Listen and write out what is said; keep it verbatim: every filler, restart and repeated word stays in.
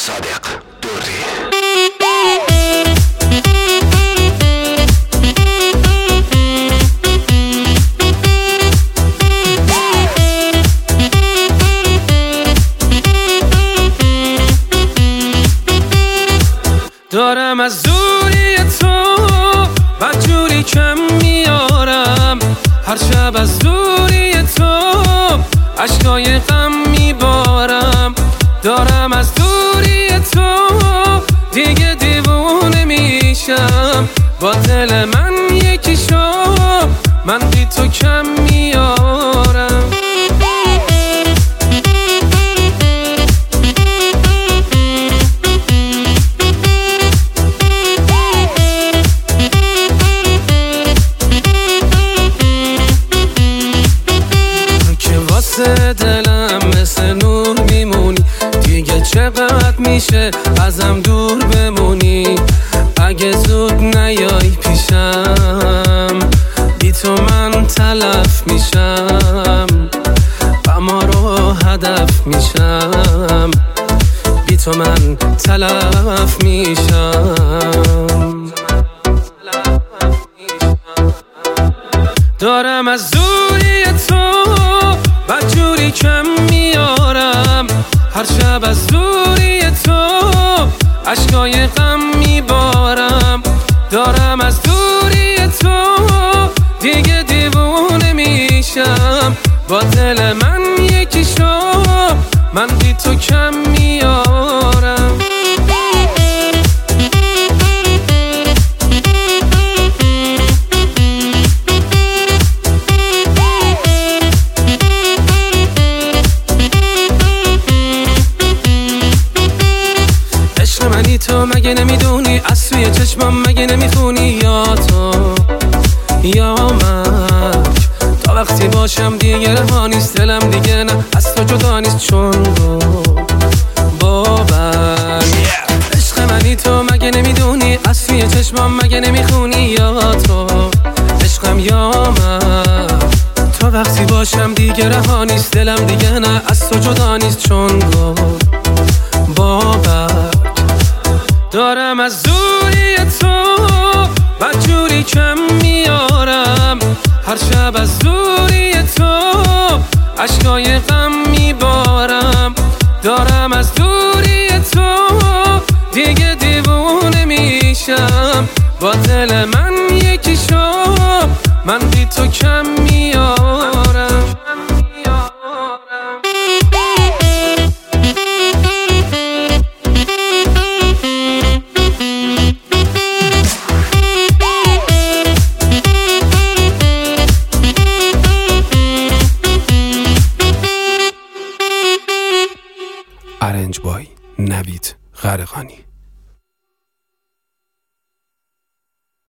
صادق دوری. دارم از دوری تو بدجوری کم میارم، هر شب از دوری تو عشقای غم میبارم. دارم از دوری تو دیگه دیوونه میشم، با دل من یکی شو، من بی تو کم میارم. دلم مثل نور میمونی، دیگه چقدر میشه ازم دور بمونی. اگه زود نیای پیشم بی تو من تلف میشم، غما رو هدف میشم، بی تو من تلف میشم. دارم از دوری تو بدجوری کم میارم، هر شب از دوری تو عشقای غم میبارم. دارم از دوری تو دیگه دیوونه میشم، با دل من یکی شو، من بی تو کم میارم. منی تو مگه نمیدونی، از سوی چشمم مگه نمیخونی، یا تو یا من. تا وقتی باشم دیگه رها نیست دلم، دیگه نه از تو جدا نیست چون تو باور. عشق منی تو مگه نمیدونی، از سوی چشمم مگه نمیخونی، یا تو عشقم یا من. تا وقتی باشم دیگه رها نیست دلم، دیگه نه از تو جدا نیست چون تو باور. دارم از دوری تو بدجوری کم میارم، هر شب از دوری تو عشقای غم میبارم. دارم از دوری تو دیگه دیوونه میشم، با دل من یکی شو، من بی تو کم میارم. ارنج بای نوید غرقانی.